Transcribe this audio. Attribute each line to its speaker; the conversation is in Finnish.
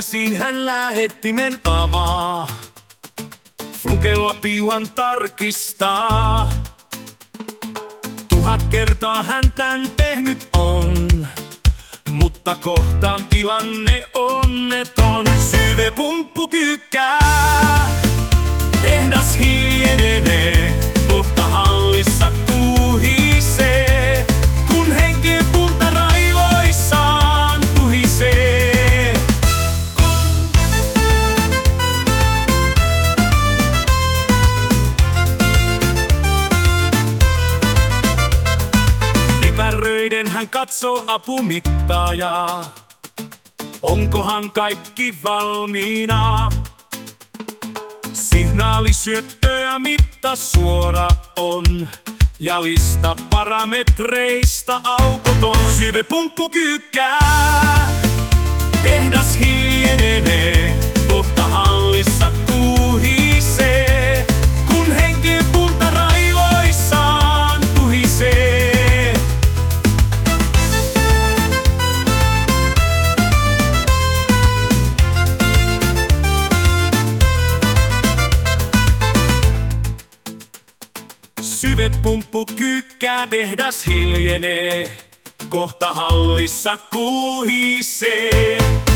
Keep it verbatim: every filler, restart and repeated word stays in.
Speaker 1: Takaisin hän lähettimen avaa. Flukella piuhan tarkistaa. Tuhat kertaa hän tän tehnyt on, mutta kohtaan tilanne onneton. Syvepumppu kyykkää, tehdas hiljenee, kohta hallissa kuhisee, kun henkipunta raivoissaan tuhisee. Epäröiden hän katsoo apumittaajaa. Onkohan kaikki valmiina? Signaalisyöttö ja mitta suora on, ja lista parametreista aukoton. Syvepumppu kyykkää, tehdas hiljenee, kohta hallissa kuhisee, kun henkipunta raivoissaan tuhisee. Syvepumppu kyykkää, tehdas hiljenee, kohta hallissa kuhisee.